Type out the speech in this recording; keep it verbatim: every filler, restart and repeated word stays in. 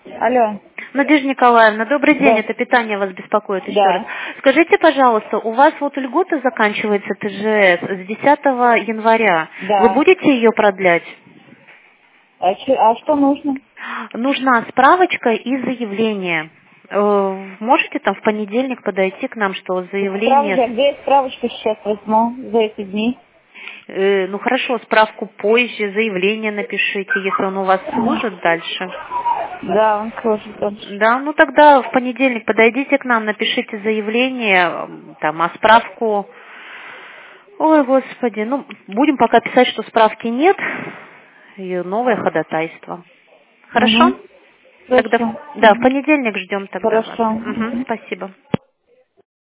Алло. Надежда Николаевна, добрый день, Да. это питание вас беспокоит еще Да. раз. Скажите, пожалуйста, у вас вот льгота заканчивается ТЖС с десятого января. Да. Вы будете ее продлять? А, чё- а что нужно? Нужна справочка и заявление. Э, Можете там в понедельник подойти к нам, что заявление... Справочка, где я справочку сейчас возьму за эти дни? Э, Ну хорошо, справку позже, заявление напишите, если он у вас служит дальше. Да, он слушает. Да, ну тогда в понедельник подойдите к нам, напишите заявление, м, там, а справку... Ой, господи, ну, будем пока писать, что справки нет, и новое ходатайство. Хорошо? Угу. Тогда, Хорошо. да, в понедельник ждем тогда вас. Хорошо. Мгм, Мгм. спасибо.